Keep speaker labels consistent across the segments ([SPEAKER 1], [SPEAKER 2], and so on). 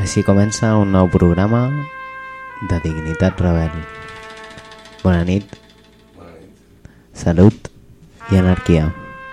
[SPEAKER 1] Així comença un nou programa de Dignitat Rebel. Bona nit, salut i anarquia.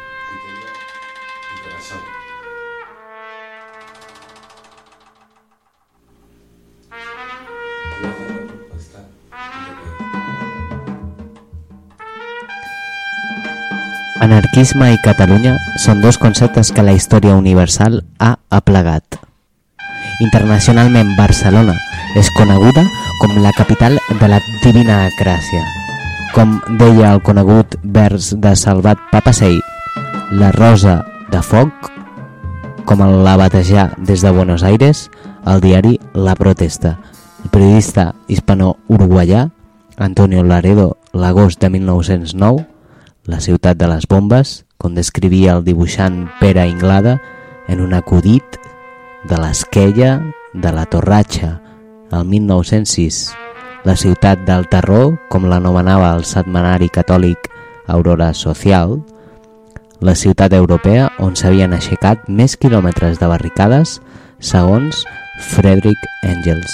[SPEAKER 1] Anarquisme i Catalunya són dos conceptes que la història universal ha aplegat. Internacionalment, Barcelona és coneguda com la capital de la divina Gràcia. Com deia el conegut vers de Salvat Papasseit, la rosa de foc, com la batejà des de Buenos Aires, el diari La Protesta. El periodista hispano-uruguaià Antonio Laredo, l'agost de 1909, la ciutat de les bombes, com descrivia el dibuixant Pere Inglada en un acudit de l'Esquella de la Torratxa, el 1906. La ciutat del terror, com l'anomenava el setmanari catòlic Aurora Social, la ciutat europea on s'havien aixecat més quilòmetres de barricades, segons Friedrich Engels.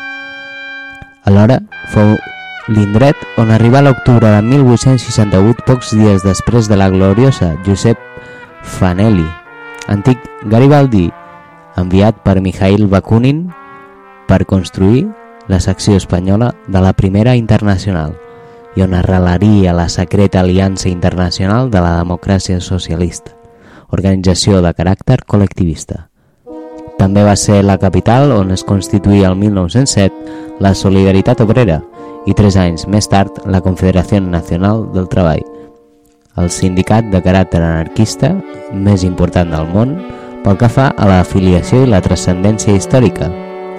[SPEAKER 1] Alhora, fou l'indret on arribà l'octubre de 1868, pocs dies després de la gloriosa Josep Fanelli, antic Garibaldi, enviat per Mikhail Bakunin per construir la secció espanyola de la Primera Internacional i on arrelaria la secreta Aliança Internacional de la Democràcia Socialista, organització de caràcter col·lectivista. També va ser la capital on es constituïa el 1907 la Solidaritat Obrera i 3 anys més tard la Confederació Nacional del Treball, el sindicat de caràcter anarquista més important del món pel que fa a l'afiliació i la transcendència històrica,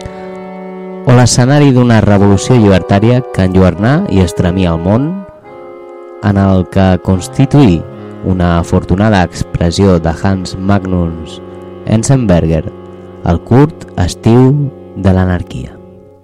[SPEAKER 1] o l'escenari d'una revolució llibertària que enlluernà i estremia el món, en el que constituí una afortunada expressió de Hans Magnus Enzensberger, el curt estiu de l'anarquia.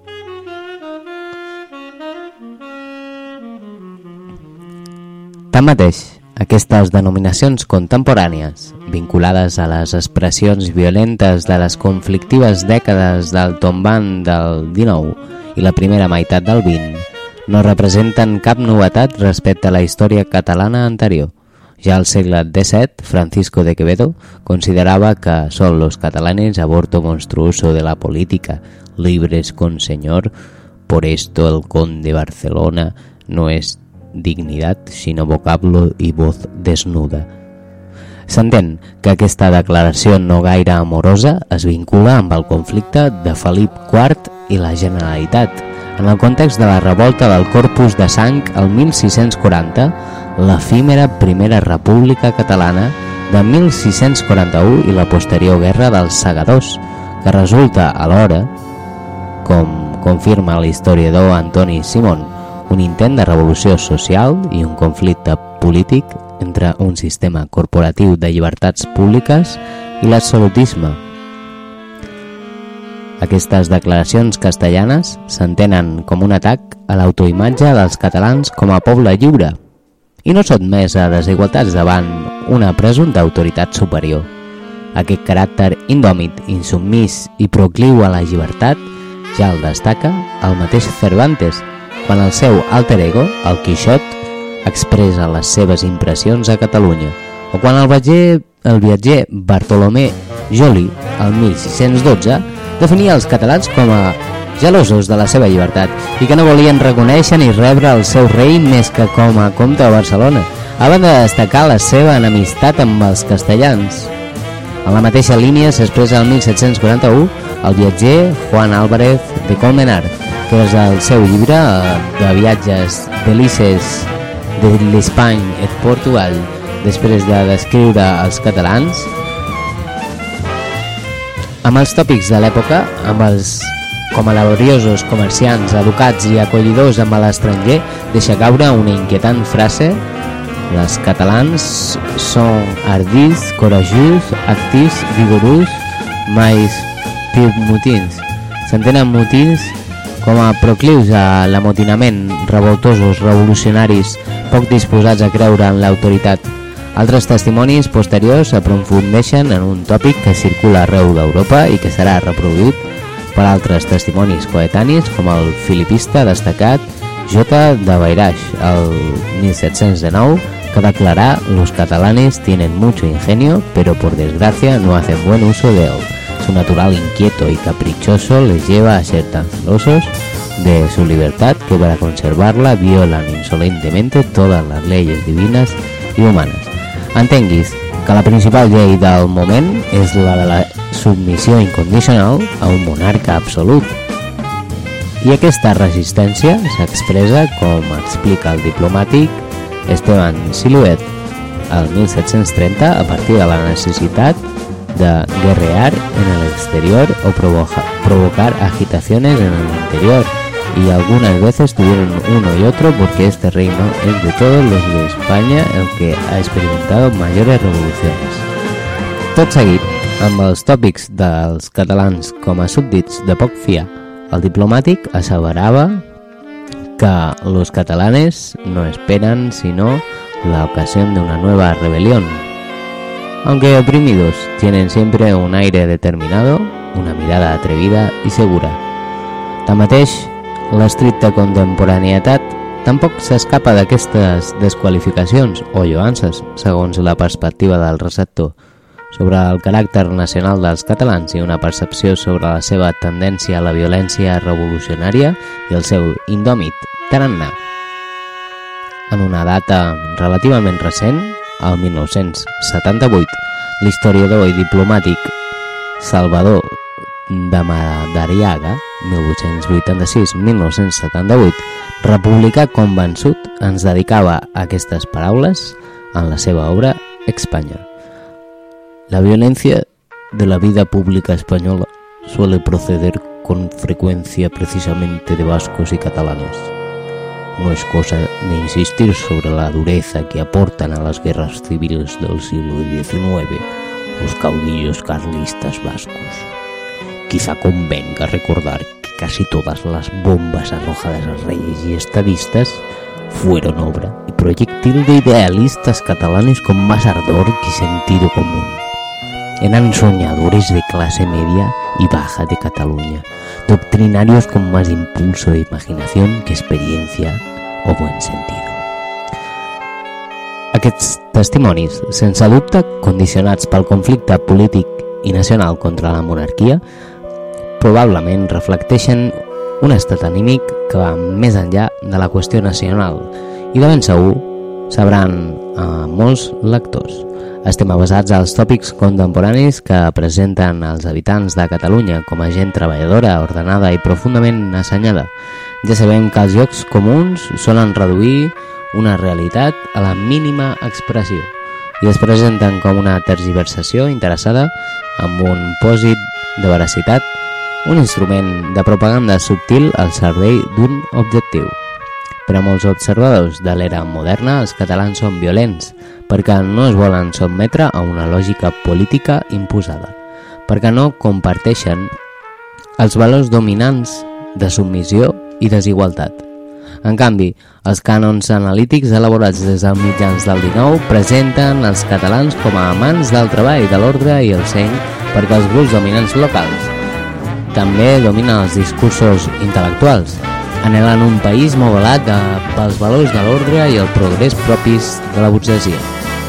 [SPEAKER 1] Tanmateix, aquestes denominacions contemporànies, vinculades a les expressions violentes de les conflictives dècades del tombant del XIX i la primera meitat del XX, no representen cap novetat respecte a la història catalana anterior. Ja al segle XVII, Francisco de Quevedo considerava que «son los catalanes aborto monstruoso de la política, libres con señor, por esto el conde Barcelona no es dignidad, sinó vocablo i voz desnuda». S'entén que aquesta declaració no gaire amorosa es vincula amb el conflicte de Felip IV i la Generalitat. En el context de la revolta del Corpus de Sang el 1640, l'efímera Primera República Catalana de 1641 i la posterior Guerra dels Segadors, que resulta alhora, com confirma l'historiador Antoni Simón, un intent de revolució social i un conflicte polític entre un sistema corporatiu de llibertats públiques i l'absolutisme. Aquestes declaracions castellanes s'entenen com un atac a l'autoimatge dels catalans com a poble lliure i no sotmès a desigualtats davant una presumpta autoritat superior. Aquest caràcter indòmit, insubmís i procliu a la llibertat ja el destaca el mateix Cervantes, quan el seu alter ego, el Quixot, expressa les seves impressions a Catalunya, o quan el viatger Bartolomé Joly, el 1612, definia els catalans com a gelosos de la seva llibertat i que no volien reconèixer ni rebre el seu rei més que com a comte de Barcelona, a banda de destacar la seva enemistat amb els castellans. En la mateixa línia s'expressa el 1741 el viatger Juan Álvarez de Colmenar, que és el seu llibre de viatges Delices de l'Espagne et Portugal, després de descriure els catalans amb els tòpics de l'època, amb els com a laboriosos comerciants educats i acollidors amb l'estranger, deixa caure una inquietant frase: les catalans són ardits, coratjus, actius, vigorós, mais motins. S'entenen motins com a proclius a l'amotinament, revoltosos, revolucionaris, poc disposats a creure en l'autoritat. Altres testimonis posteriors aprofundeixen en un tòpic que circula arreu d'Europa i que serà reproduït per altres testimonis coetanis com el filipista destacat J. de Bairax, el 1719, que declarà «Los catalanes tienen mucho ingenio, pero por desgracia no hacen buen uso de él. Su natural inquieto y caprichoso les lleva a ser tan celosos de su libertad que para conservarla violan insolentemente todas las leyes divinas y humanas». Entenguis que la principal llei del moment és la de la submissió incondicional a un monarca absolut. I aquesta resistència s'expressa, com explica el diplomàtic Esteban Siluet, el 1730 a partir de la necessitat de guerrear en el exterior o provocar agitaciones en el interior, y algunas veces tuvieron uno y otro porque este reino es de todos los de España el que ha experimentado mayores revoluciones. Tot seguit, amb els tòpics dels catalans com a súbdits de poc fiar, el diplomàtic asseverava que los catalanes no esperan sino la ocasión de una nueva rebelión. Aunque oprimidos, tienen siempre un aire determinado, una mirada atrevida y segura. Tanmateix, l'estricta contemporanietat tampoc s'escapa d'aquestes desqualificacions o lloances, segons la perspectiva del receptor, sobre el caràcter nacional dels catalans i una percepció sobre la seva tendència a la violència revolucionària i el seu indòmit tarannà. En una data relativament recent, el 1978, l'historiador i diplomàtic Salvador de Madariaga, 1886-1978, republicà convençut, ens dedicava a aquestes paraules en la seva obra España. La violencia de la vida pública española suele proceder con frecuencia precisamente de vascos y catalanes. No es cosa de insistir sobre la dureza que aportan a las guerras civiles del siglo XIX los caudillos carlistas vascos. Quizá convenga recordar que casi todas las bombas arrojadas a reyes y estadistas fueron obra y proyectil de idealistas catalanes con más ardor que sentido común. Eran soñadores de clase media y baja de Cataluña, doctrinarios con más impulso de imaginación que experiencia o buen sentido. Aquests testimonis, sense dubte condicionats pel conflicte polític i nacional contra la monarquia, probablement reflecteixen un estat anímic que va més enllà de la qüestió nacional i de ben segur sabran molts lectors. Estem avesats als tòpics contemporanis que presenten els habitants de Catalunya com a gent treballadora, ordenada i profundament assenyada. Ja sabem que els llocs comuns solen reduir una realitat a la mínima expressió i es presenten com una tergiversació interessada amb un pòsit de veracitat, un instrument de propaganda subtil al servei d'un objectiu. Per a molts observadors de l'era moderna, els catalans són violents perquè no es volen sotmetre a una lògica política imposada, perquè no comparteixen els valors dominants de submissió i desigualtat. En canvi, els cànons analítics elaborats des dels mitjans del XIX presenten els catalans com a amants del treball, de l'ordre i el seny perquè els grups dominants locals també dominen els discursos intel·lectuals, anhelant un país modelat pels valors de l'ordre i el progrés propis de la burgesia.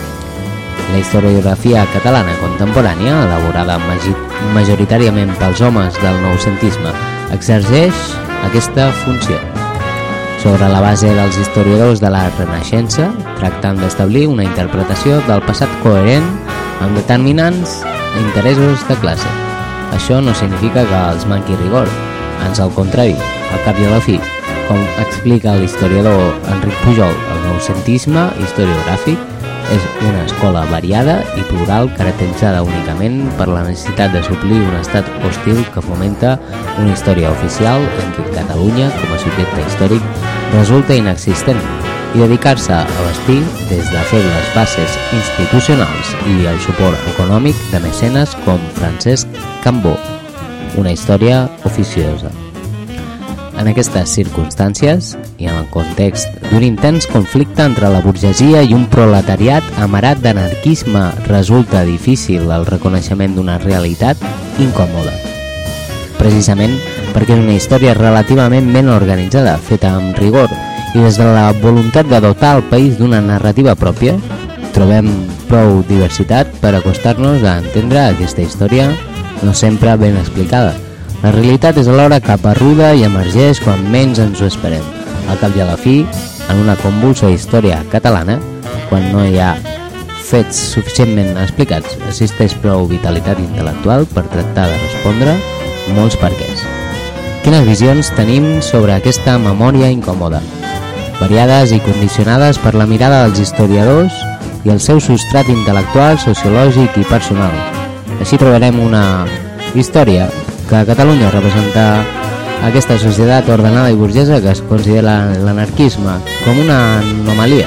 [SPEAKER 1] La historiografia catalana contemporània, elaborada majoritàriament pels homes del noucentisme, exerceix aquesta funció. Sobre la base dels historiadors de la Renaixença, tractant d'establir una interpretació del passat coherent amb determinants interessos de classe. Això no significa que els manqui rigor, ans al contrari, al cap i a la fi. Com explica l'historiador Enric Pujol, el noucentisme historiogràfic és una escola variada i plural caracteritzada únicament per la necessitat de suplir un estat hostil que fomenta una història oficial en què Catalunya, com a subjecte històric, resulta inexistent i dedicar-se a bastir des de febles bases institucionals i el suport econòmic de mecenes com Francesc Cambó, una història oficiosa. En aquestes circumstàncies, i en el context d'un intens conflicte entre la burgesia i un proletariat amarat d'anarquisme, resulta difícil el reconeixement d'una realitat incòmoda. precisament perquè és una història relativament ben organitzada, feta amb rigor, i des de la voluntat de dotar el país d'una narrativa pròpia, trobem prou diversitat per acostar-nos a entendre aquesta història no sempre ben explicada. La realitat és alhora caparruda i emergeix quan menys ens ho esperem. Al cap i a la fi, en una convulsa història catalana, quan no hi ha fets suficientment explicats, existeix prou vitalitat intel·lectual per tractar de respondre molts perquès. Quines visions tenim sobre aquesta memòria incòmoda? Variades i condicionades per la mirada dels historiadors i el seu substrat intel·lectual, sociològic i personal. Així trobarem una història que a Catalunya representa aquesta societat ordenada i burgesa que es considera l'anarquisme com una anomalia,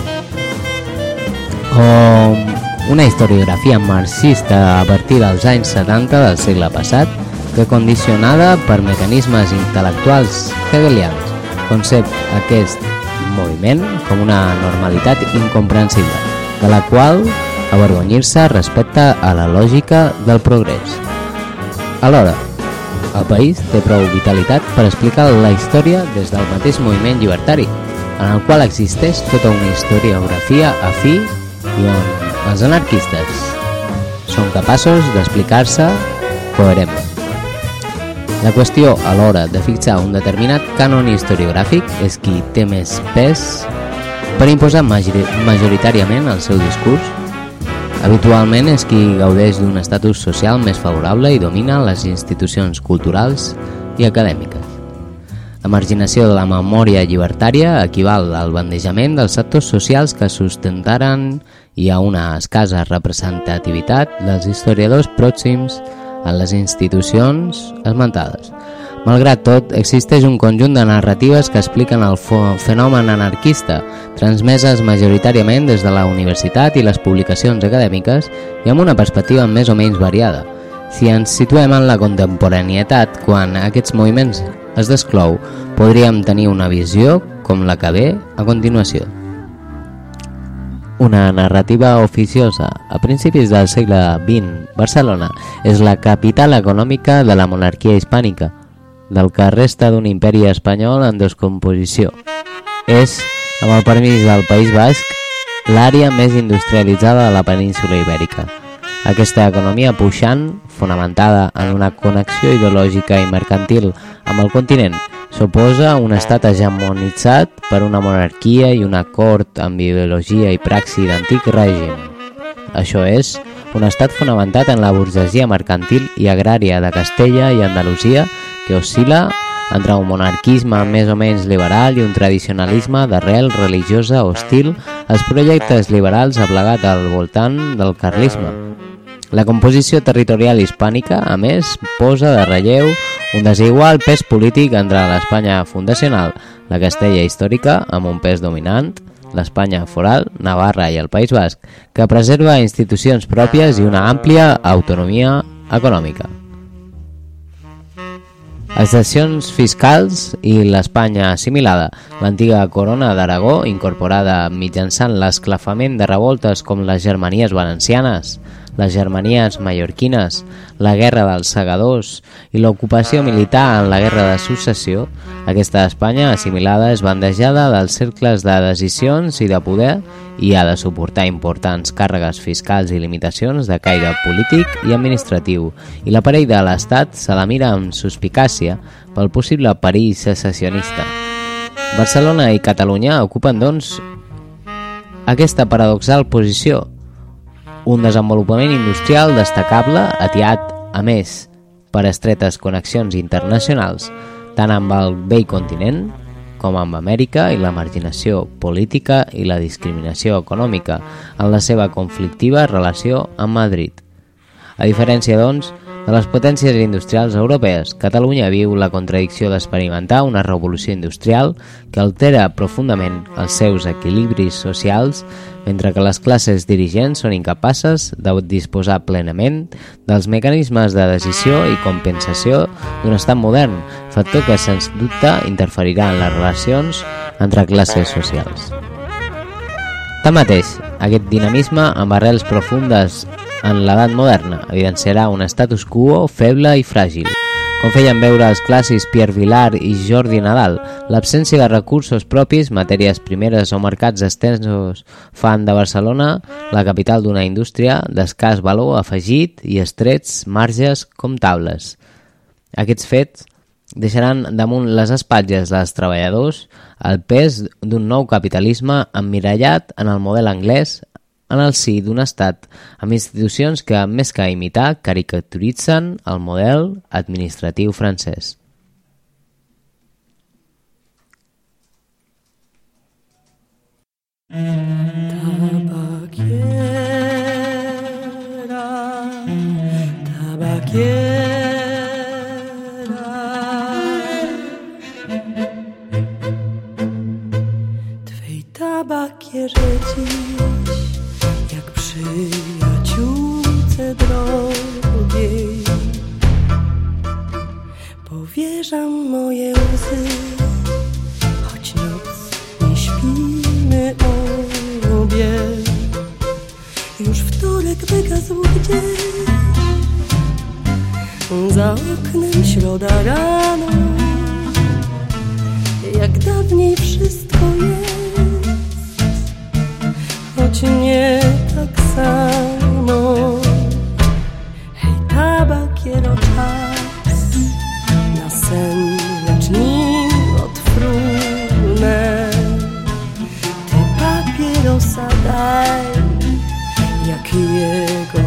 [SPEAKER 1] o una historiografia marxista a partir dels anys 70 del segle passat que condicionada per mecanismes intel·lectuals hegelians concep aquest moviment com una normalitat incomprensible, de la qual avergonyir-se respecte a la lògica del progrés. Alhora, el país té prou vitalitat per explicar la història des del mateix moviment llibertari, en el qual existeix tota una historiografia afí i on els anarquistes són capaços d'explicar-se coherentment. La qüestió a l'hora de fixar un determinat cànon historiogràfic és qui té més pes per imposar majoritàriament el seu discurs. Habitualment és qui gaudeix d'un estatus social més favorable i domina les institucions culturals i acadèmiques. La marginació de la memòria llibertària equival al bandejament dels sectors socials que sustentaren i a una escassa representativitat dels historiadors pròxims a les institucions esmentades. Malgrat tot, existeix un conjunt de narratives que expliquen el fenomen anarquista, transmeses majoritàriament des de la universitat i les publicacions acadèmiques i amb una perspectiva més o menys variada. Si ens situem en la contemporanietat, quan aquests moviments es desclou, podríem tenir una visió com la que ve a continuació. Una narrativa oficiosa. A principis del segle XX, Barcelona és la capital econòmica de la monarquia hispànica, del que resta d'un imperi espanyol en descomposició. És, amb el permís del País Basc, l'àrea més industrialitzada de la península ibèrica. Aquesta economia puixant, fonamentada en una connexió ideològica i mercantil amb el continent, s'oposa a un estat hegemonitzat per una monarquia i una cort amb ideologia i praxi d'antic règim. Això és, un estat fonamentat en la burgesia mercantil i agrària de Castella i Andalusia que oscil·la entre un monarquisme més o menys liberal i un tradicionalisme d'arrel religiosa hostil als projectes liberals aplegat al voltant del carlisme. La composició territorial hispànica, a més, posa de relleu un desigual pes polític entre l'Espanya fundacional, la Castella històrica, amb un pes dominant, l'Espanya foral, Navarra i el País Basc, que preserva institucions pròpies i una àmplia autonomia econòmica. Excepcions fiscals i l'Espanya assimilada, l'antiga corona d'Aragó, incorporada mitjançant l'esclafament de revoltes com les Germanies valencianes, les Germanies mallorquines, la Guerra dels Segadors i l'ocupació militar en la Guerra de Successió, aquesta Espanya assimilada és bandejada dels cercles de decisions i de poder i ha de suportar importants càrregues fiscals i limitacions de caire polític i administratiu, i l'aparell de l'Estat se la mira amb suspicàcia pel possible perill secessionista. Barcelona i Catalunya ocupen, doncs, aquesta paradoxal posició, un desenvolupament industrial destacable atiat, a més, per estretes connexions internacionals, tant amb el vell continent com amb Amèrica i la marginació política i la discriminació econòmica en la seva conflictiva relació amb Madrid. A diferència, doncs, de les potències industrials europees, Catalunya viu la contradicció d'experimentar una revolució industrial que altera profundament els seus equilibris socials, mentre que les classes dirigents són incapaces de disposar plenament dels mecanismes de decisió i compensació d'un estat modern, factor que sens dubte interferirà en les relacions entre classes socials. Tanmateix, aquest dinamisme amb arrels profundes en l'edat moderna evidenciarà un status quo feble i fràgil, com feien veure els clàssics Pierre Vilar i Jordi Nadal. L'absència de recursos propis, matèries primeres o mercats extensos fan de Barcelona la capital d'una indústria d'escàs valor afegit i estrets marges comptables. Aquests fets deixaran damunt les espatlles dels treballadors el pes d'un nou capitalisme emmirallat en el model anglès en el si d'un estat amb institucions que, més que imitar, caricaturitzen el model administratiu francès.
[SPEAKER 2] Tabakierze dziś, jak przyjaciółce drogiej, powierzam moje łzy, choć noc nie śpimy obie. Już wtorek wygasł gdzieś, za oknem środa rano, jak dawniej wszystko jest. Choć nie tak samo. Hej, tabakiero, czas na sen, lecz nim odfrunę. Ty papierosa daj, jak jego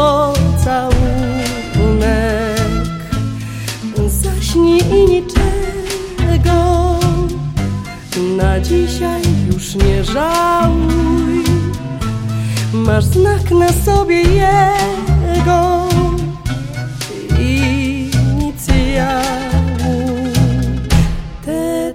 [SPEAKER 2] pocałunek. Zaśnij i niczego na dzisiaj już nie żałuj. Masz znak na sobie jego inicjału. Te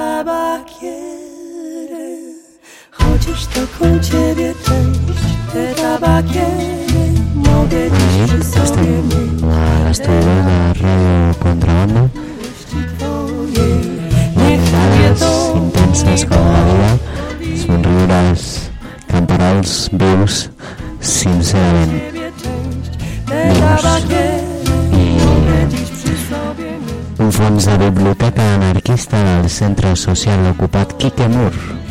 [SPEAKER 2] tabakiery, chociaż taką ciebie część. Te tabakiery mogę dziś przy sobie mieć.
[SPEAKER 1] L'estudi de Ràdio Contrabanda. Mirades intenses com la vida, somriures, camperols vius, sincerament vius. I un fons de biblioteca anarquista del centre social ocupat Quique Mur,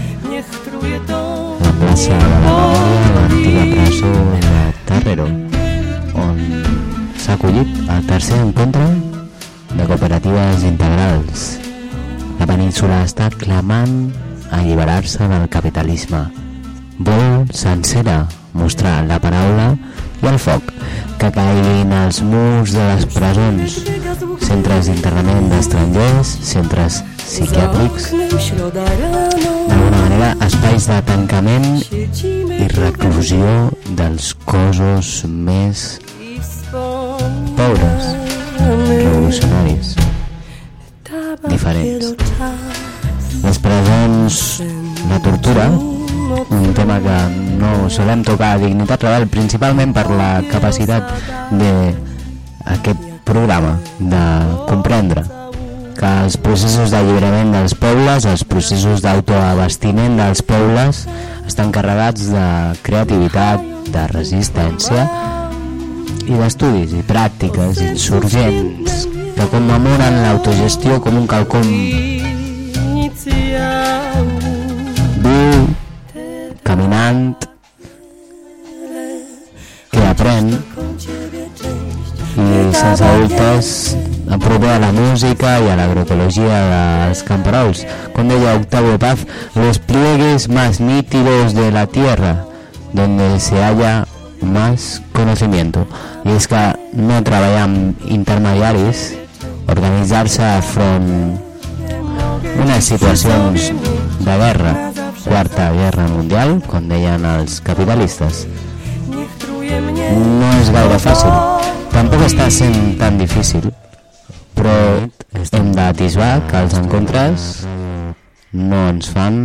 [SPEAKER 1] la plaça de la memòria, l'antiga presó de Terrero, on s'ha acollit el tercer encontre de cooperatives integrals. La península està clamant a alliberar-se del capitalisme. Vol sencera mostrar la paraula i el foc, que caiguin els murs de les presons, centres d'internament d'estrangers, centres psiquiàtrics, d'alguna manera espais de tancament i reclusió dels cossos més pobres, revolucionaris, diferents. Les presons, la tortura, un tema que no solem tocar a Dignitat Rebel, principalment per la capacitat d'aquest programa de comprendre que els processos d'alliberament dels pobles, els processos d'autoabastiment dels pobles estan carregats de creativitat, de resistència i d'estudis i pràctiques insurgents que commemoren l'autogestió com un quelcom viu, caminant, que aprèn i sense dubtes proper a la música y a la agroecologia dels camperols. Com deia Octavio Paz, los pliegues más nítidos de la tierra, donde se halla más conocimiento. I és que no treballar amb intermediaris, organitzar-se front unes situacions de guerra, Quarta Guerra Mundial, com deien els capitalistes, no és gaire fàcil. Tampoc està sent tan difícil, però hem d'atisbar que els encontres no ens fan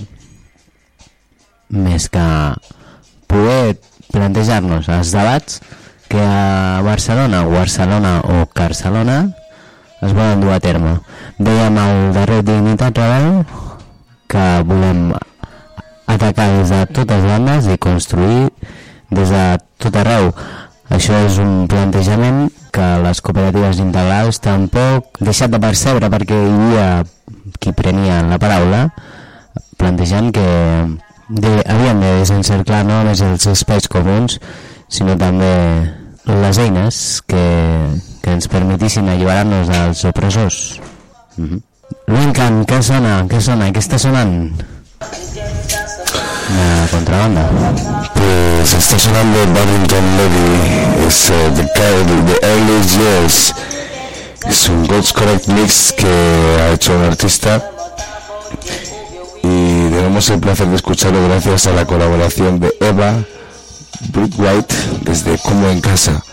[SPEAKER 1] més que poder plantejar-nos els debats que a Barcelona o Carcelona es volen dur a terme. Dèiem al darrer Dignitat Rebel que volem atacar des de totes bandes i construir des de tot arreu. Això és un plantejament que les cooperatives integrals tampoc deixat de percebre, perquè hi havia qui prenia la paraula plantejant que havien de desencerclar no només els espais comuns, sinó també les eines que ens permetissin alliberar-nos dels opressors. L'Encant, què sona? Què està sonant? Una contrabanda.
[SPEAKER 3] Pues está sonando Barrington Levy, es The Early Years. Es un God's Correct Mix que ha hecho un artista y tenemos el placer de escucharlo gracias a la colaboración de Eva White desde Como en Casa.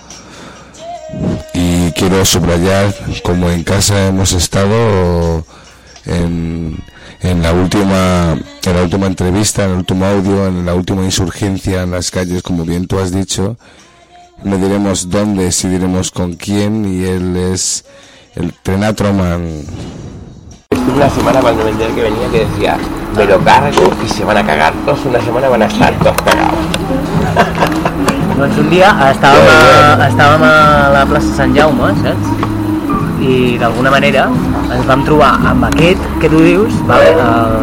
[SPEAKER 3] Y quiero subrayar como en casa hemos estado en la última entrevista, en el último audio, en la última insurgencia en las calles, como bien tú has dicho. No diremos dónde, si diremos con quién, y él es el Trenatroman.
[SPEAKER 4] Estuve una semana cuando me enteré que venía que decía, me lo cargo y se van a cagar todos, una semana van a estar todos cagados.
[SPEAKER 5] Doncs un dia estàvem a la plaça Sant Jaume, saps? I d'alguna manera ens vam trobar amb aquest que tu dius, vale?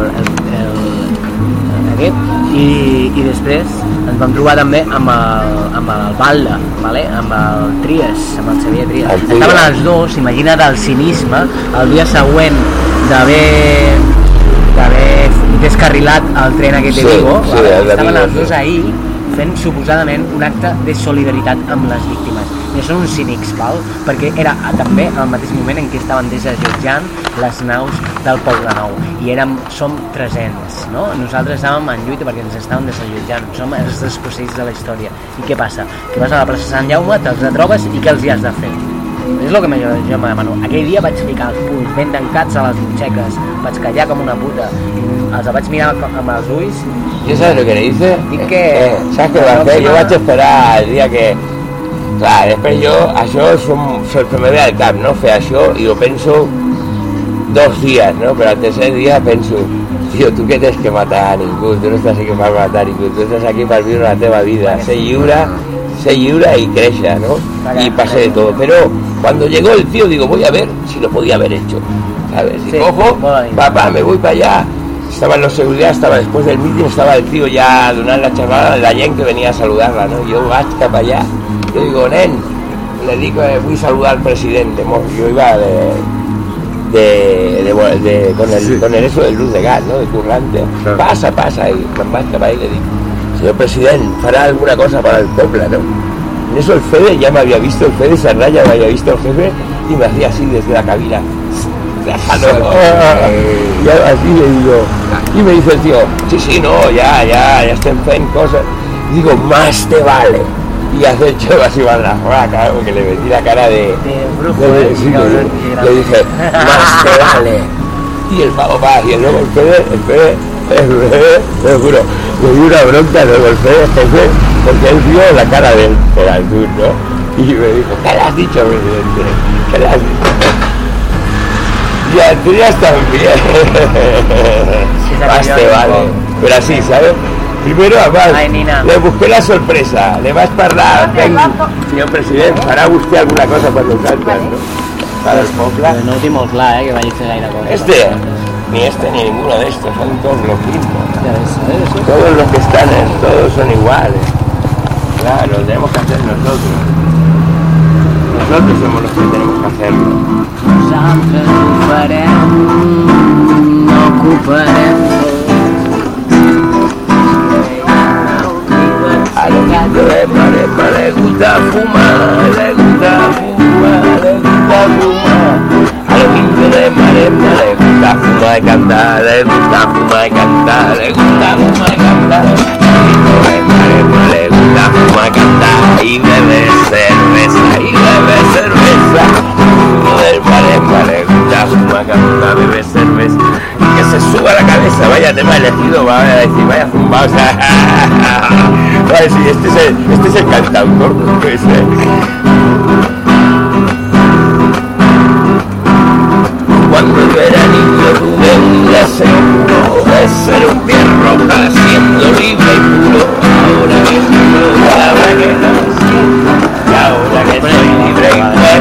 [SPEAKER 5] Aquest, i després ens vam trobar també amb el Balda, vale? Amb el Tries, amb el Xavier Tries. Estaven els dos, imagina't el cinisme, el dia següent d'haver descarrilat el tren aquest de Vigo, vale? Estaven els dos ahir fent suposadament un acte de solidaritat amb les víctimes. I són uns cínics, val? Perquè era també al mateix moment en què estaven desallotjant les naus del Poble Nou. I som 300, no? Nosaltres estàvem en lluita perquè ens estaven desallotjant. Som els desposseïts de la història. I què passa? Que vas a la plaça Sant Jaume, te'ls trobes i què els hi has de fer? És el que jo me demano. Aquell dia vaig ficar els punys ben tancats a les butxeques, vaig callar com una puta, els vaig mirar amb els ulls.
[SPEAKER 4] ¿Y sabes lo que le dice?
[SPEAKER 5] Dic que...
[SPEAKER 4] ¿Sabes qué va a hacer? Yo voy a esperar el día que... Clar, després jo, això se me ve al cap, no? Fer això, i ho penso 2 dies, no? Però al tercer dia penso, tio, tu que tens que matar a ningú, tu no estàs aquí per matar a ningú, tu estàs aquí per viure la teva vida, ser lliure y créixer, ¿no? Y pasé de todo. Pero cuando llegó el tío, digo, voy a ver si lo podía haber hecho, ¿sabes? Y sí, cojo, papá, me voy para allá. Estaban los seguridad, estaba después del meeting, estaba el tío ya donando la charlada de la gent que venía a saludarla, ¿no? Yo vaig cap allá, yo digo, nen, le digo, voy a saludar al presidente, yo iba con el eso de luz de gas, ¿no? De currante, pasa, y me'n vaig cap allá y le digo, señor presidente, fará alguna cosa para el pueblo, ¿no? En eso el Fede ya me había visto, el Fede Sarraya me había visto el jefe y me hacía así desde la cabina. Y así le digo, y me dice el tío, sí, no, ya estén fent cosas. Y digo, más te vale. Y hace el chaval así va la cara, porque le metí la cara de brujo, le dije, más te vale. Y el pavo va, y luego el Fede, te lo juro, le di una bronca, luego el Fede, porque él vio la cara del Azul, ¿no? Y me dijo, ¿qué le has dicho, presidente? ¿Qué le has dicho? Y a Trias también. Más te vale. Pero así, ¿sabes? Primero, además, le busqué la sorpresa. Le vas a hablar, señor presidente, farà vostè alguna cosa per nosaltres, no? Para el poble.
[SPEAKER 5] No ho tinc molt clar, que vagi a fer gaire cosa.
[SPEAKER 4] Ni ninguno de estos, son todos los mismos. Todos los que están, todos son iguales. Claro, lo tenemos que hacer nosotros. Nosotros somos los que tenemos que hacerlo.
[SPEAKER 5] Nosaltres ho farem, no ocuparem
[SPEAKER 4] a los niños les gusta fumar, les gusta fumar. A los niños de Marema les gusta fumar y cantar, les gusta fumar y cantar, les gusta fumar y cantar. A los niños de Marema les gusta fumar y cantar y beber cerveza, del Marema le gusta fumar, cantar, beber cerveza, y que se suba la cabeza, vaya tema elegido, va a decir, vaya zumbado, o sea, va a decir, este es el cantautor, pues, Cuando yo era niño tuve un deseo puro de ser un piel roja, siendo libre y puro. Ahora que soy libre y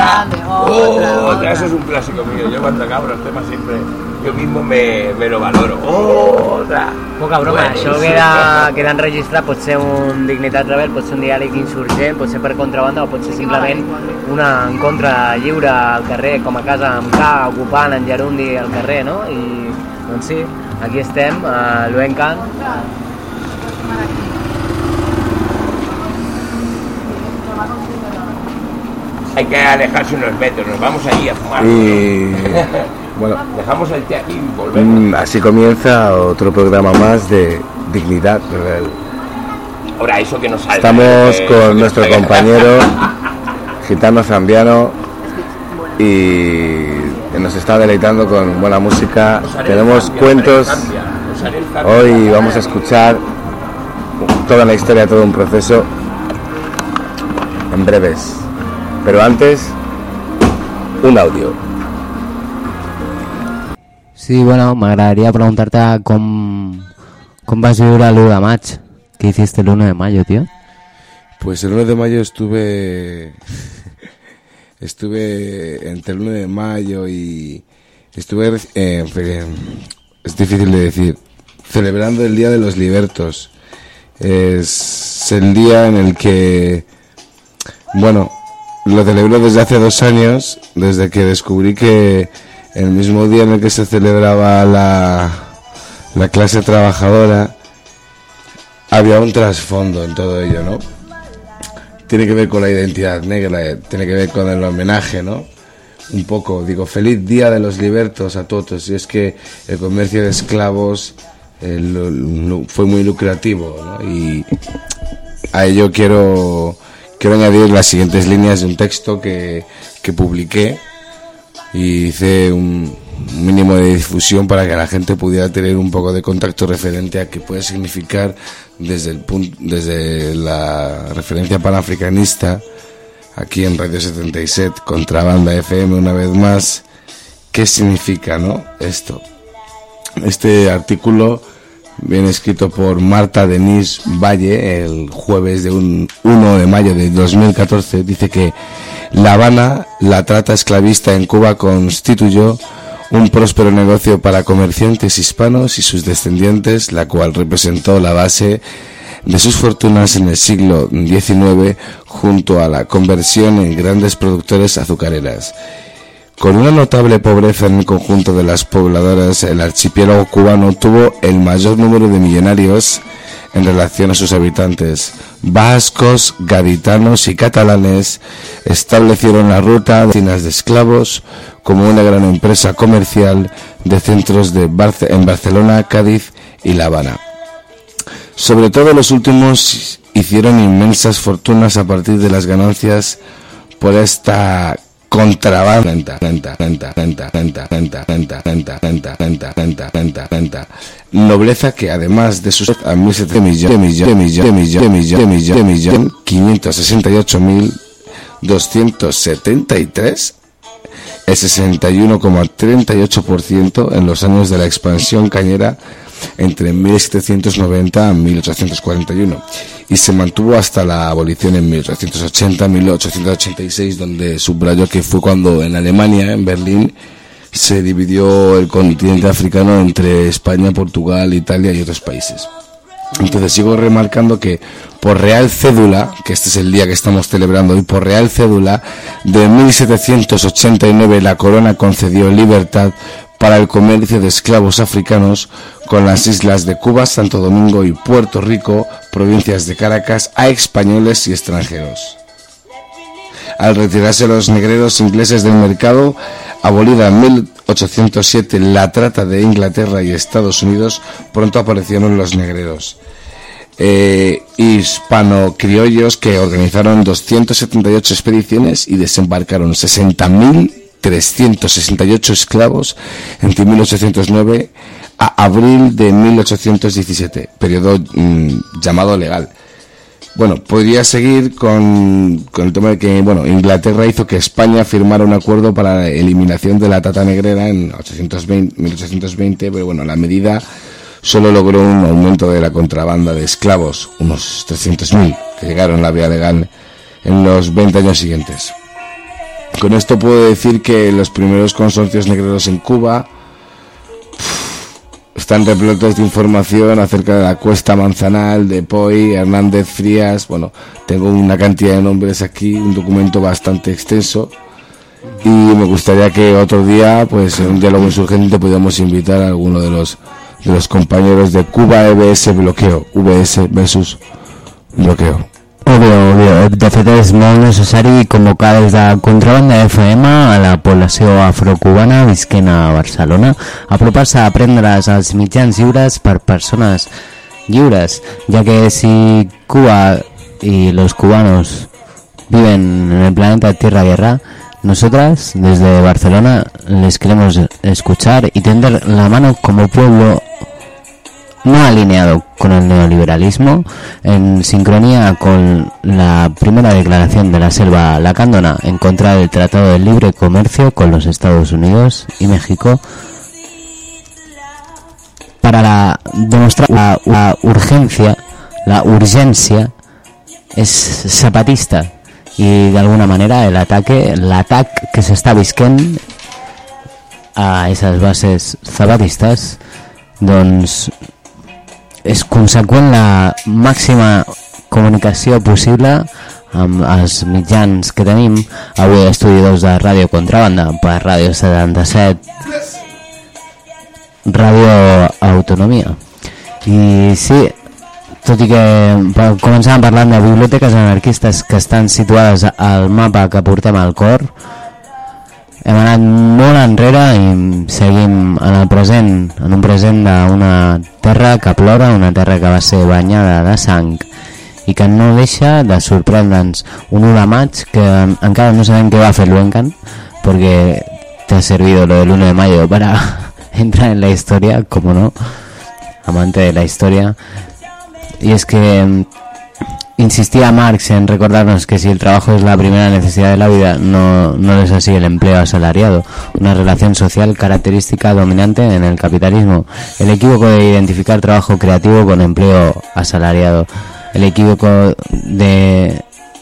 [SPEAKER 4] Otra, eso es un clásico mío. Yo cuando acabo los temas siempre, yo mismo me lo valoro. Otra.
[SPEAKER 5] Poca broma, això queda enregistrat, pot ser un Dignitat Rebel, pot ser un diàleg insurgent, pot ser per contrabanda o pot ser simplement una encontre lliure al carrer, com a casa amb K, ocupant en Gerundi al carrer, no? I doncs sí, aquí estem, a l'Uencan.
[SPEAKER 4] Hay que alejarse unos metros, nos vamos allí a fumar.
[SPEAKER 3] Y bueno,
[SPEAKER 4] dejamos el té aquí y volvemos.
[SPEAKER 3] Así comienza otro programa más de Dignidad Rebel.
[SPEAKER 4] Ahora eso que nos salga.
[SPEAKER 3] Estamos con nuestro compañero Gitano Zambiano y nos está deleitando con buena música. Tenemos cuentos. Hoy vamos a escuchar toda la historia, todo un proceso en breves. Pero antes, un audio.
[SPEAKER 1] Sí, bueno, m'agradaria preguntarte com vas viure l'1 de maig. ¿Qué hiciste el 1 de mayo, tío?
[SPEAKER 3] Pues el 1 de mayo estuve entre el 1 de mayo y estuve, es difícil de decir, celebrando el Día de los Libertos. Es el día en el que, bueno, lo celebro desde hace 2 años, desde que descubrí que el mismo día en el que se celebraba la clase trabajadora había un trasfondo en todo ello, ¿no? Tiene que ver con la identidad negra, tiene que ver con el homenaje, ¿no? Un poco, digo, feliz Día de los Libertos a todos. Y es que el comercio de esclavos fue muy lucrativo, ¿no? Y a ello quiero añadir las siguientes líneas de un texto que publiqué y hice un mínimo de difusión para que la gente pudiera tener un poco de contacto referente a qué puede significar desde la referencia panafricanista aquí en Radio 77 Contrabanda FM una vez más. ¿Qué significa, no? Esto. Este artículo viene escrito por Marta Denise Valle el jueves de 1 de mayo de 2014. Dice que La Habana, la trata esclavista en Cuba constituyó un próspero negocio para comerciantes hispanos y sus descendientes, la cual representó la base de sus fortunas en el siglo XIX junto a la conversión en grandes productores azucareras. Con una notable pobreza en el conjunto de las pobladoras, el archipiélago cubano tuvo el mayor número de millonarios en relación a sus habitantes. Vascos, gaditanos y catalanes establecieron la ruta de oficinas de esclavos como una gran empresa comercial de centros en Barcelona, Cádiz y La Habana. Sobre todo los últimos hicieron inmensas fortunas a partir de las ganancias por esta contrabanda, nobleza que además de sus 568.273, el 61,38% en los años de la expansión cañera entre 1790 y 1841 y se mantuvo hasta la abolición en 1880-1886, donde subrayó que fue cuando en Alemania, en Berlín, se dividió el continente africano entre España, Portugal, Italia y otros países. Entonces sigo remarcando que por Real Cédula, que este es el día que estamos celebrando hoy, por Real Cédula de 1789 la corona concedió libertad para el comercio de esclavos africanos con las islas de Cuba, Santo Domingo y Puerto Rico, provincias de Caracas, a españoles y extranjeros. Al retirarse los negreros ingleses del mercado, abolida en 1807 la trata de Inglaterra y Estados Unidos, pronto aparecieron los negreros hispano-criollos que organizaron 278 expediciones y desembarcaron 60.368 esclavos entre 1809 a abril de 1817, periodo llamado legal. Bueno, podría seguir con el tema de que, bueno, Inglaterra hizo que España firmara un acuerdo para la eliminación de la trata negrera en 1820, pero bueno, la medida solo logró un aumento de la contrabanda de esclavos, unos 300.000, que llegaron a la vía legal en los 20 años siguientes. Con esto puedo decir que los primeros consorcios negreros en Cuba están repletos de información acerca de la Cuesta Manzanal, de Poy, Hernández Frías. Bueno, tengo una cantidad de nombres aquí, un documento bastante extenso, y me gustaría que otro día, pues en un diálogo insurgente, pudiéramos invitar a alguno de los compañeros de Cuba EBS Bloqueo, VS versus Bloqueo.
[SPEAKER 1] Òbvio. De fet és molt necessari convocar des de Contrabanda FM a la població afrocubana visquent a Barcelona, apropar-se a prendre's els mitjans lliures per persones lliures, ja que si Cuba y los cubanos viven en el planeta Tierra Guerra, nosotras desde Barcelona les queremos escuchar y tender la mano como pueblo no alineado con el neoliberalismo, en sincronía con la primera declaración de la Selva Lacandona en contra del Tratado de Libre Comercio con los Estados Unidos y México, para demostrar la urgencia, la urgencia es zapatista, y de alguna manera el ataque que se está visquent a esas bases zapatistas, doncs és conseqüent la màxima comunicació possible amb els mitjans que tenim avui a Estudi 2 de Ràdio Contrabanda per Ràdio 77, Ràdio Autonomia. I sí, tot i que començàvem parlant de biblioteques anarquistes que estan situades al mapa que portem al cor, hem anat molt enrere i seguim en el present, en un present d'una terra que plora, una terra que va ser banyada de sang i que no deixa de sorprendre'ns. Un 1 de maig que encara no sabem què va fer Luencan, porque te ha servido lo del 1 de mayo para entrar en la historia, como no, amante de la historia. Y es que insistía Marx en recordarnos que si el trabajo es la primera necesidad de la vida, no es así el empleo asalariado, una relación social característica dominante en el capitalismo. El equívoco de identificar trabajo creativo con empleo asalariado. El equívoco de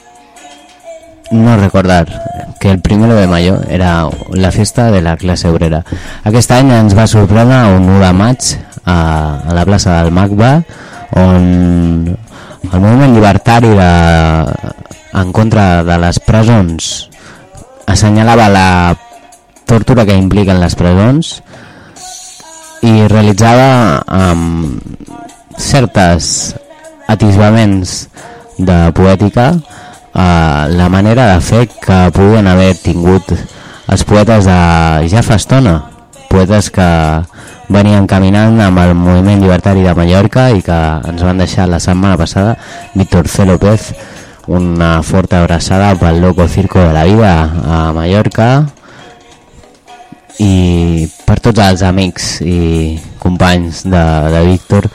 [SPEAKER 1] no recordar que el 1 de mayo era la fiesta de la classe obrera. Aquest any ens va sorprendre un 1 de maig a la plaça del MACBA, on el moviment llibertari en contra de les presons assenyalava la tortura que impliquen les presons i realitzava amb certes atisbaments de poètica la manera de fer que podien haver tingut els poetes de ja fa estona, poetes que venien caminant amb el moviment llibertari de Mallorca i que ens van deixar la setmana passada. Víctor C. López, una forta abraçada pel Loco Circo de la Vida a Mallorca, i per tots els amics i companys de Víctor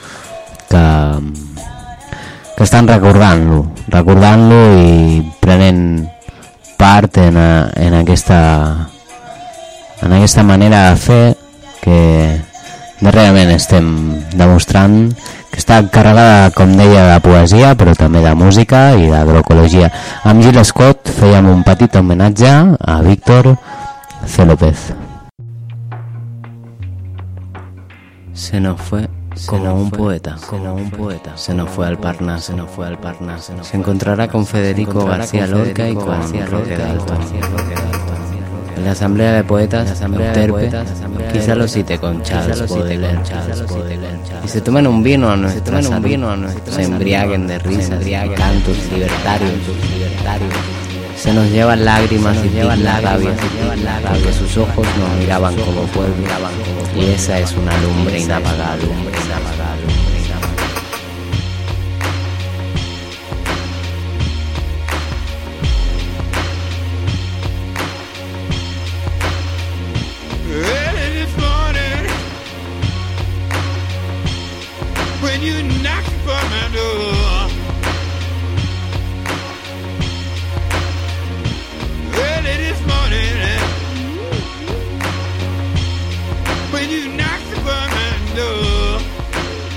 [SPEAKER 1] que estan recordant-lo i prenent part en aquesta manera de fer que darrerament estem demostrant que està carregada, com deia, de poesia, però també de música i d'agroecologia. Amb Gil Scott fèiem un petit homenatge a Víctor C. López. Se nos fue como un poeta, se nos fue al Parnaso, se encontrará con Federico García Lorca y con Roque Dalton. En la asamblea de poetas, Terpe, quizá lo cite con Charles Baudelaire, y se tomen un vino a nuestra salud, se embriaguen de risas, cantos libertarios, se nos llevan lágrimas y rabias, porque sus ojos nos miraban como pueblo, y esa es una lumbre inapagable.
[SPEAKER 6] You knock on my door. Early this morning, when you knock on my door,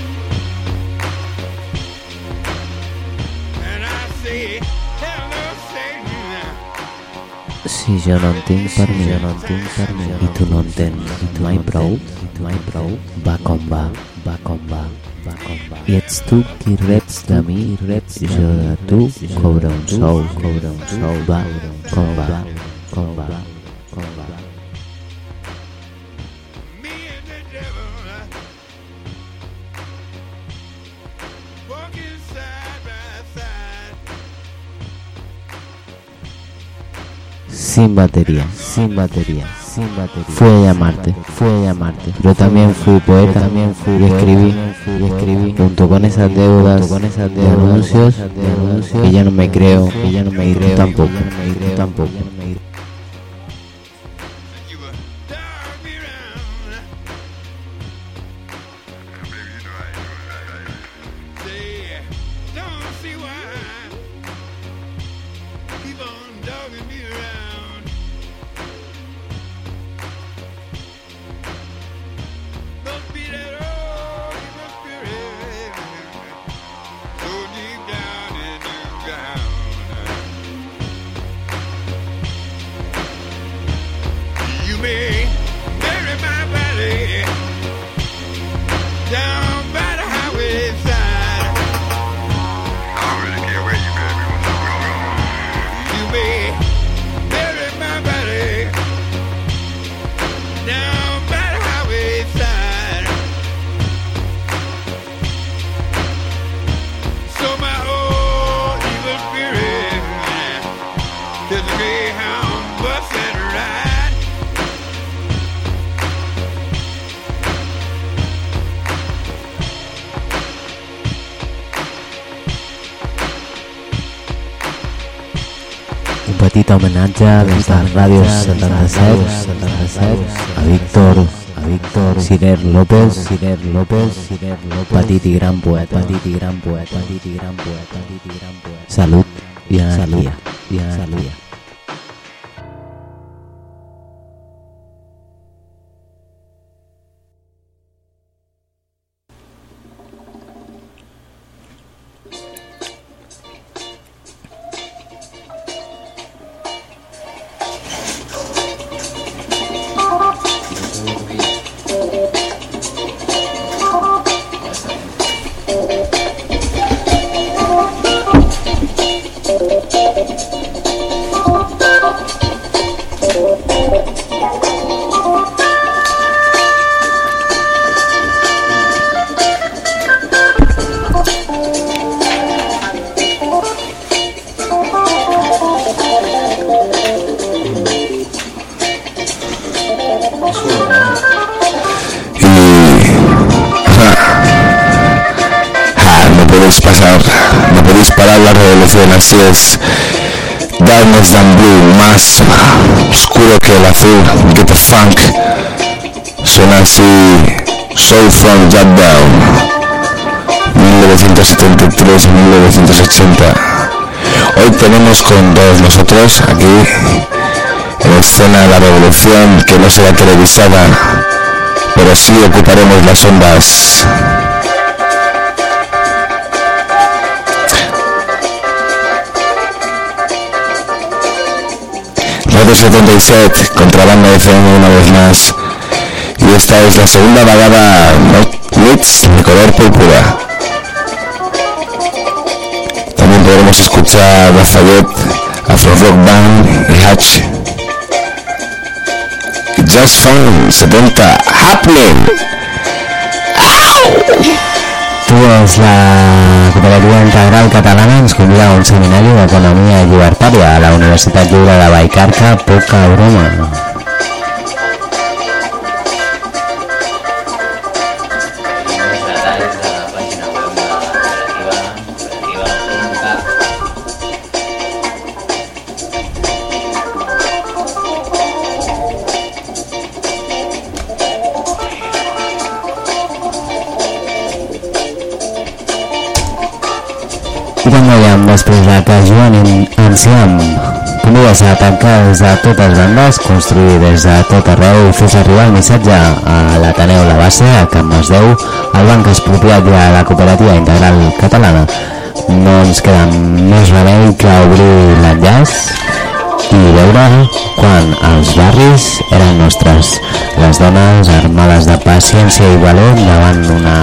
[SPEAKER 1] Si jo no en tinc per mi, i tu no en tens mai prou, va com va. I ets tu qui reps de mi, jo de tu cobra un sou, va com va.
[SPEAKER 6] Me and the devil walking side by side.
[SPEAKER 1] Sin batería. Fui a llamarte, pero también fui poeta, y escribí, junto con esas deudas de anuncios, que ya no me creo, y tú tampoco.
[SPEAKER 6] You were dog me round. Baby, you know I say, don't see why. Keep on dogging me around. Must be that old evil spirit so deep down in the ground. You may bury my body down by the highway side. I don't really care where you bury me, what's going on. You may bury my body down by the highway side. So my old evil spirit tells me how I'm busting right.
[SPEAKER 1] Un petit homenatge des de Ràdio 77 a Víctor Cirer López, petit i gran poeta. Salut i energia.
[SPEAKER 3] No podéis parar la revolución, así es. Darkness than blue, más oscuro que el azul. Get the funk. Suena así. Soul from Jack Down, 1973-1980. Hoy tenemos con todos nosotros aquí en escena la revolución, que no será televisada, pero sí ocuparemos las ondas. Radio 77, Contrabanda FM una vez más. Y esta es la segunda vagada Mix de color púrpura. También podremos escuchar Lafayette, Afro Rock Band y Hatch. Just Fun 70 Happening.
[SPEAKER 1] Pues la Cooperativa Integral Catalana ens convida a un seminari d'economia llibertària a la Universitat Lliure de Vallcarca, poca broma. Després de que Joan Enciam convides a tancar des de totes bandes, construir des de tot arreu i fes arribar el missatge a l'Ateneu La Base, a Can Masdeu, el banc expropiat de la Cooperativa Integral Catalana. No ens queda més remei que obrir l'enllaç i veure quan els barris eren nostres, les dones armades de paciència i valor davant una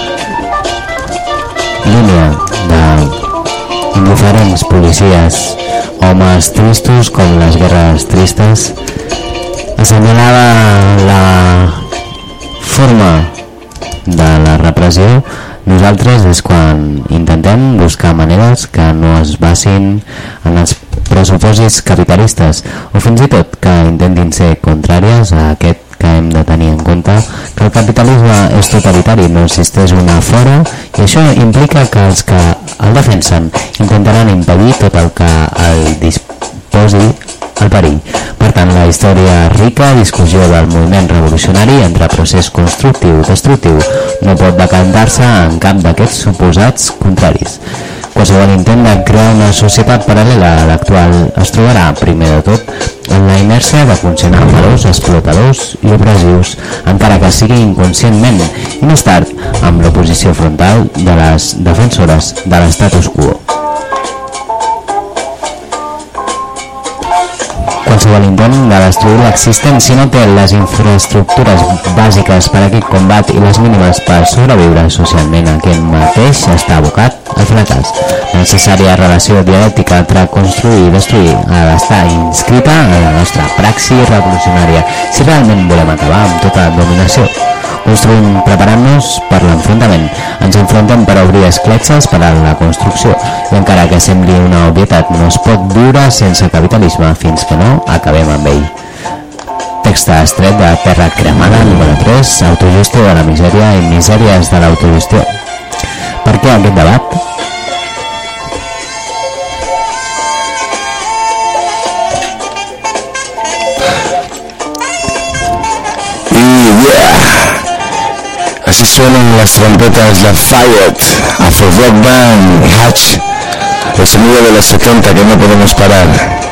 [SPEAKER 1] línia d'indiferents policies, homes tristos com les guerres tristes. Assenyalava la forma de la repressió. Nosaltres és quan intentem buscar maneres que no es basin en els pressupòsits capitalistes o fins i tot que intentin ser contràries a aquest, que hem de tenir en compte que el capitalisme és totalitari, no existeix una fora, i això implica que els que el defensen intentaran impedir tot el que el disposi al perill. Per tant, la història rica discussió del moviment revolucionari entre procés constructiu i destructiu no pot decantar-se en cap d'aquests suposats contraris. Qualsevol intent de crear una societat paral·lela a l'actual es trobarà, primer de tot, en la inèrcia de funcionar amb valors explotadors i opressius, encara que sigui inconscientment, i més tard amb l'oposició frontal de les defensores de l'estatus quo. Qualsevol intent de destruir l'existent, si no té les infraestructures bàsiques per a aquest combat i les mínimes per sobreviure socialment, aquest mateix està abocat al fracàs. La necessària relació dialèctica entre construir i destruir ha d'estar inscrita en la nostra praxi revolucionària si realment volem acabar amb tota dominació. Construïm preparant-nos per l'enfrontament. Ens enfrontem per obrir escletxes per a la construcció i encara que sembli una obvietat no es pot viure sense capitalisme fins que no acabem amb ell. Text extret de Terra Cremada, número 3, autogestió de la misèria i misèries de l'autogestió. Per què aquest debat?
[SPEAKER 3] Así suenan las trompetas de Fayette, Afro Rock Band, Hatch, el sonido de los 70 que no podemos parar.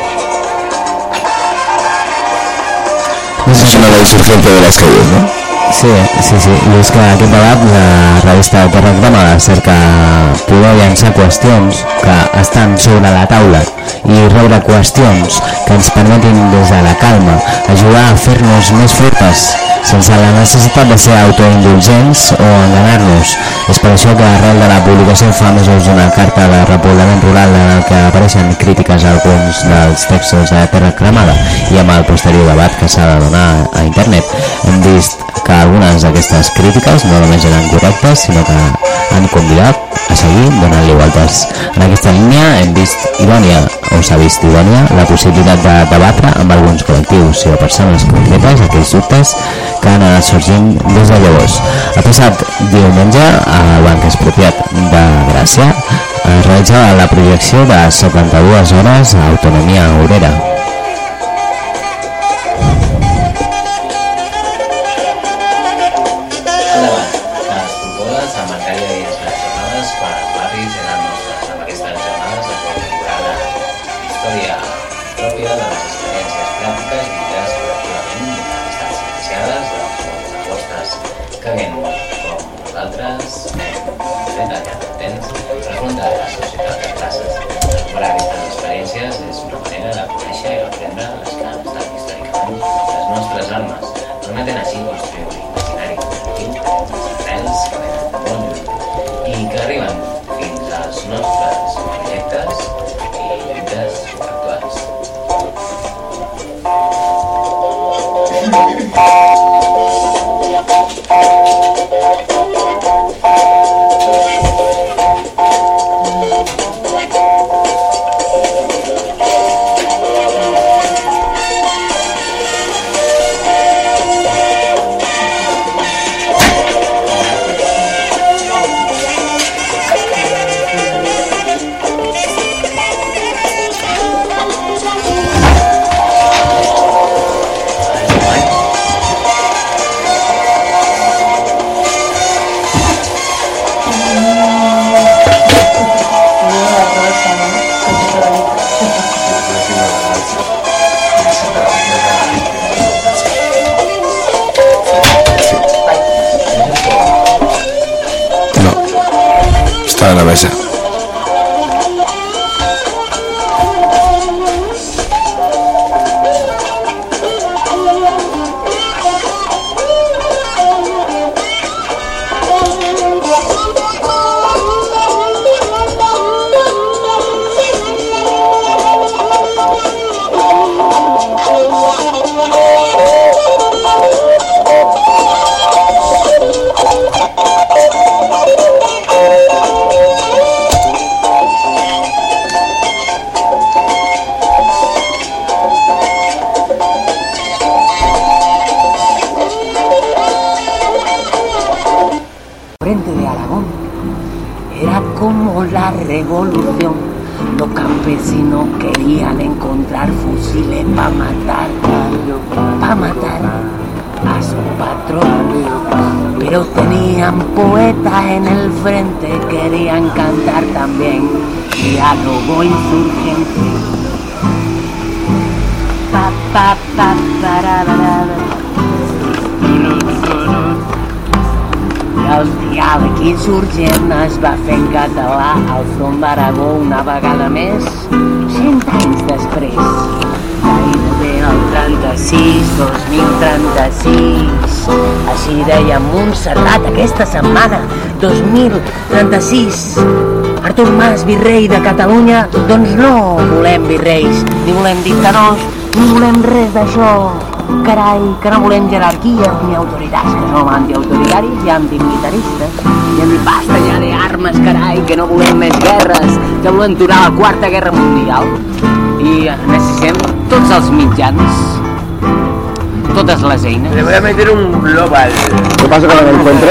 [SPEAKER 3] Eso suena la insurgente de las calles, ¿no?
[SPEAKER 1] Sí. I és que aquest debat la revista Terra Cremada cerca poder llançar qüestions que estan sobre la taula i rebre qüestions que ens permetin des de la calma ajudar a fer-nos més fortes sense la necessitat de ser autoindulgents o enganar-nos. És per això que arrel de la publicació fa mesos d'una carta de repoblament rural en el que apareixen crítiques a alguns dels textos de Terra Cremada i amb el posterior debat que s'ha de donar a internet hem vist que algunes d'aquestes crítiques no només eren correctes sinó que han convidat a seguir donant-li voltes. En aquesta línia hem vist idònia o s'ha vist idònia la possibilitat de debatre amb alguns col·lectius o persones concretes aquells dubtes que han anat sorgint des de llavors. El passat diumenge al Banc Expropiat de Gràcia es realitzava la projecció de 72 hores a Autonomia Obrera.
[SPEAKER 3] A la mesa.
[SPEAKER 5] llamó la revolución. Los campesinos querían encontrar fusiles para matar a su patrón. Pero tenían poetas en el frente, querían cantar también diálogo insurgente. Pa, pa, pa, el diàleg insurgent es va fer en català al front d'Aragó una vegada més, 100 anys després. Gairebé el 36, 2036. Així deia Montserrat aquesta setmana, 2036. Artur Mas, virrei de Catalunya, doncs no volem virreis, ni volem dictadors, ni volem res d'això. Carai, que no volem jerarquies ni autoritats, que som antiautoritaris i antimilitaristes. I hem dit, basta ja d'armes, carai, que no volem més guerres, que volem aturar la Quarta Guerra Mundial. I necessitem tots els mitjans, totes les eines.
[SPEAKER 4] Le voy a meter un global.
[SPEAKER 3] ¿Qué pasa con el encuentro?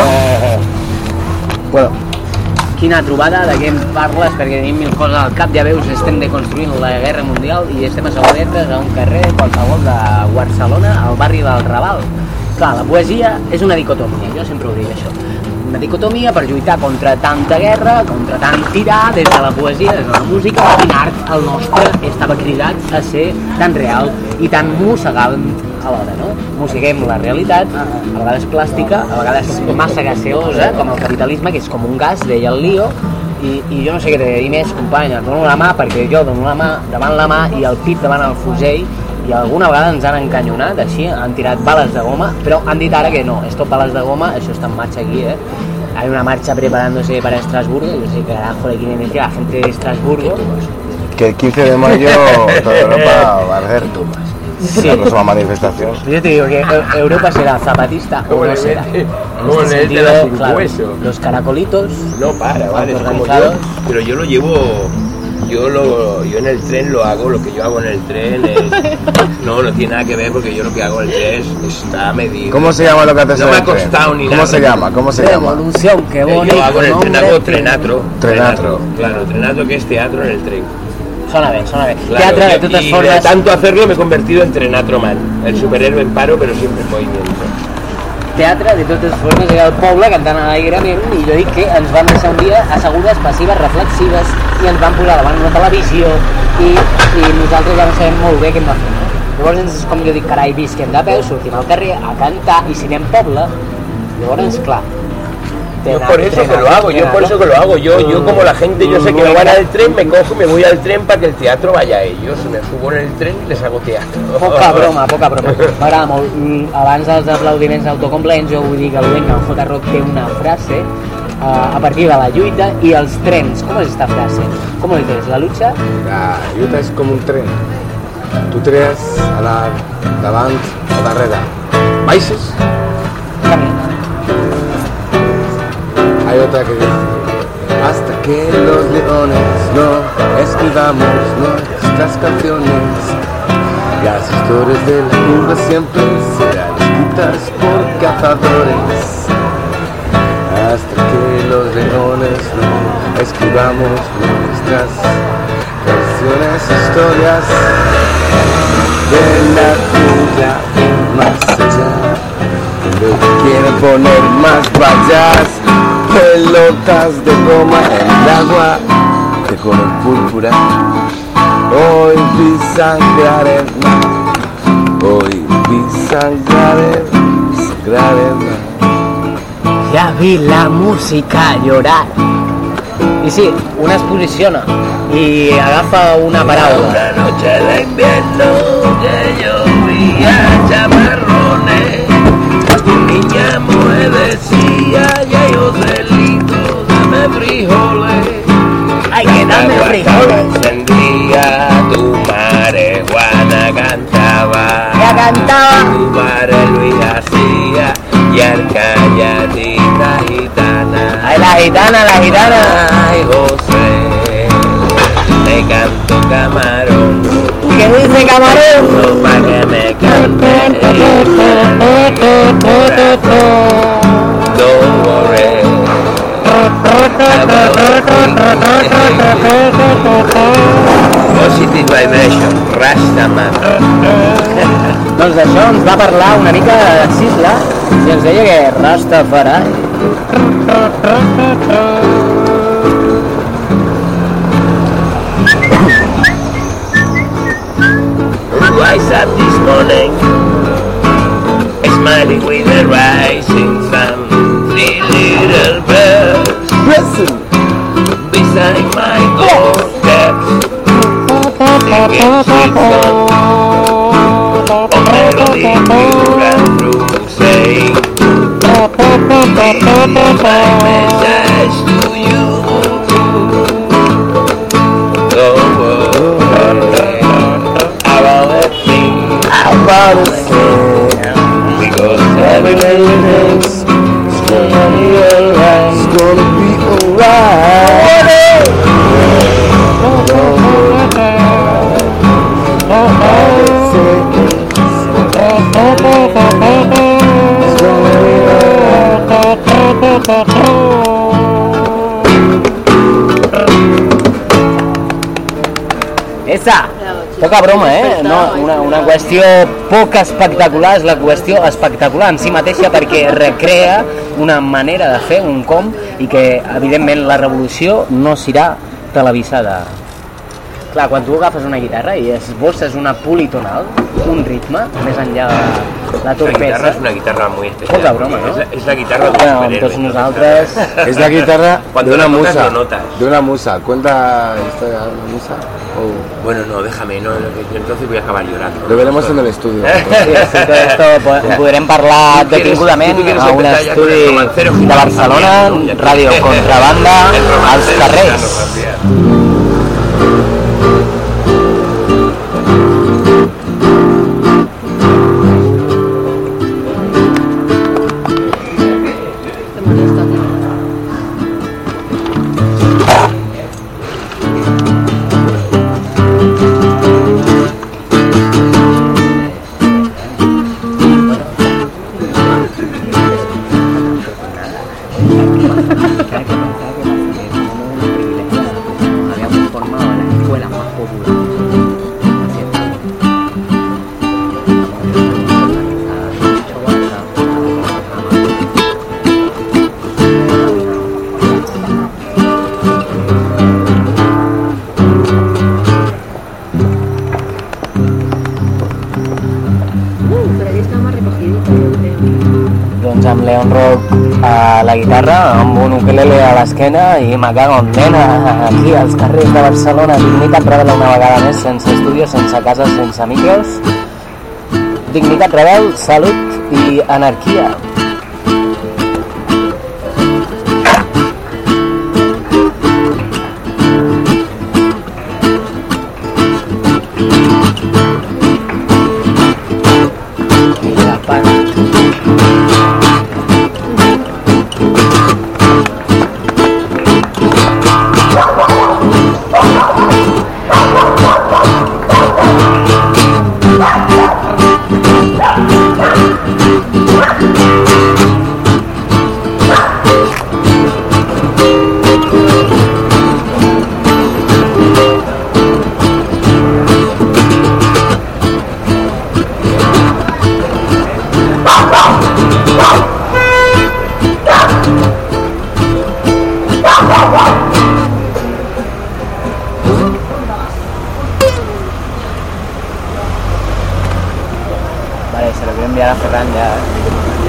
[SPEAKER 3] Bueno.
[SPEAKER 5] Quina trobada, de què em parles, perquè tenim mil coses al cap, ja veus, estem deconstruint la Guerra Mundial i estem assegudetes a un carrer qualsevol de Barcelona, al barri del Raval. Clar, la poesia és una dicotomia, jo sempre ho dic això. Una dicotomia per lluitar contra tanta guerra, contra tant tirar, des de la poesia, des de la música, quin art el nostre estava cridat a ser tan real i tan mossegant alhora, no? Mosseguem la realitat, a vegades plàstica, a vegades massa gaseosa, com el capitalisme, que és com un gas, deia el Lío, i jo no sé què t'he de dir més, company, et dono la mà perquè jo dono la mà davant la mà i el pit davant el fusell, i alguna vegada ens han encanyonat, així, han tirat bales de goma, però han dit ara que no, esto bales de goma, això està en marxa aquí, Hay una marcha preparándose para Estrasburgo, yo sé que carajo le quieren decir a la gente de Estrasburgo.
[SPEAKER 3] Que el 15 de mayo toda Europa va a hacer
[SPEAKER 5] Sí.
[SPEAKER 3] la próxima manifestación.
[SPEAKER 5] Yo te digo que Europa será zapatista o no será.
[SPEAKER 4] Como en el de la sin hueso.
[SPEAKER 5] Los caracolitos.
[SPEAKER 4] No para, vale, es como yo, pero yo lo llevo, yo en el tren lo hago, lo que yo hago en el tren es, no tiene nada que ver porque yo lo que hago en el tren está medido.
[SPEAKER 3] ¿Cómo se llama lo que haces
[SPEAKER 4] No
[SPEAKER 3] en
[SPEAKER 4] me
[SPEAKER 3] el
[SPEAKER 4] ha
[SPEAKER 3] tren?
[SPEAKER 4] costado ni
[SPEAKER 3] ¿Cómo
[SPEAKER 4] nada.
[SPEAKER 3] se llama? ¿Cómo se llama?
[SPEAKER 5] Revolución, qué bonito.
[SPEAKER 4] Yo hago en el tren, hago trenatro.
[SPEAKER 3] Trenatro.
[SPEAKER 4] Claro, trenatro que es teatro en el tren.
[SPEAKER 5] Sona bé, sona bé.
[SPEAKER 4] Claro,
[SPEAKER 5] Teatre, de
[SPEAKER 4] y
[SPEAKER 5] totes
[SPEAKER 4] de
[SPEAKER 5] formes...
[SPEAKER 4] tanto hacerlo me he convertido en Trenatro Man, el superhéroe en paro pero siempre en movimiento.
[SPEAKER 5] Teatre, de totes formes, era el poble cantant alegrement i jo dic que ens van deixar un dia assegudes, passives, reflexives i ens van posar davant una televisió i nosaltres ja no sabem molt bé què hem de fer. Llavors és com jo dic, carai, visquem de peu, sortim al carrer a cantar i si anem poble, llavors, clar,
[SPEAKER 4] Yo por eso que lo hago, yo como la gente, yo sé que me van al tren, me cojo y me voy al tren para que el teatro vaya a ellos, me subo en el tren y les hago teatro.
[SPEAKER 5] Poca broma. M'agrada molt. Abans dels aplaudiments autocomplaents, jo vull dir que el J. Rock té una frase a partir de la lluita i els trens. Com és esta frase? Com ho dices? La lucha?
[SPEAKER 3] La lluita es como un tren. Tú treas a la davant o darrere. Baixes.
[SPEAKER 5] Camina.
[SPEAKER 3] Hay otra que dice: hasta que los leones no escribamos nuestras canciones, las historias de la curva siempre serán escritas por cazadores. Hasta que los leones no escribamos nuestras canciones, historias de la curva y más allá, donde quieren poner más vallas, pelotas de goma en el agua de color púrpura. Hoy vi sangre arena, hoy vi sangre arena.
[SPEAKER 5] Ja vi la música llorar. I sí, un es posiciona i agafa una paraula.
[SPEAKER 4] Una noche de invierno que llovía chamarrones, mi niña me decía, ya yo celito, dame frijoles.
[SPEAKER 5] Ay, que dame
[SPEAKER 4] La
[SPEAKER 5] frijoles.
[SPEAKER 4] encendía, tu marihuana cantaba.
[SPEAKER 5] Ya cantaba.
[SPEAKER 4] Tu padre Luis hacía y Arcayatita gitana.
[SPEAKER 5] Ay, la gitana.
[SPEAKER 4] Ay, José, te canto camarón.
[SPEAKER 5] ¿Qué dice camarón?
[SPEAKER 4] No pa' que me cante. Don't worry.
[SPEAKER 5] doncs això ens va parlar una mica de Sisla i ens deia que Rastafari.
[SPEAKER 4] Rise up this morning, smiling with the rising sun. Three little birds beside my doorstep, singing sweet songs of melody pure and true, saying, my message to you. Because everything's gonna be alright. It's gonna be alright.
[SPEAKER 5] Esa! Poca broma, no, una qüestió poc espectacular, és la qüestió espectacular en si mateixa perquè recrea una manera de fer, un com, i que evidentment la revolució no serà televisada. Clar, quan tu agafes una guitarra i esbosses una politonal, un ritme, més enllà de la torpesa...
[SPEAKER 4] La guitarra és una guitarra muy especial.
[SPEAKER 5] Poca broma, no?
[SPEAKER 4] És la guitarra d'un
[SPEAKER 5] Bueno,
[SPEAKER 4] superhéroe.
[SPEAKER 5] tots nosaltres...
[SPEAKER 3] Es la guitarra
[SPEAKER 4] Cuando
[SPEAKER 3] de una
[SPEAKER 4] lo tocas,
[SPEAKER 3] musa.
[SPEAKER 4] lo notas.
[SPEAKER 3] De una musa. ¿Cuenta historia de una musa?
[SPEAKER 4] Bueno, no, déjame, no, entonces voy a acabar llorando.
[SPEAKER 3] Lo veremos en el estudio.
[SPEAKER 5] Sí, sí, tot esto podrem parlar detingudament a un estudi de Barcelona, Ràdio Contrabanda, als carrers. Doncs amb Leon Rock a la guitarra, amb un ukelele a l'esquena i me cago en nena, aquí als carrers de Barcelona. Dignitat Rebel una vegada més, sense estudios, sense cases, sense micros. Dignitat Rebel, salut i anarquia. Vale, se lo voy a enviar a Ferran ya.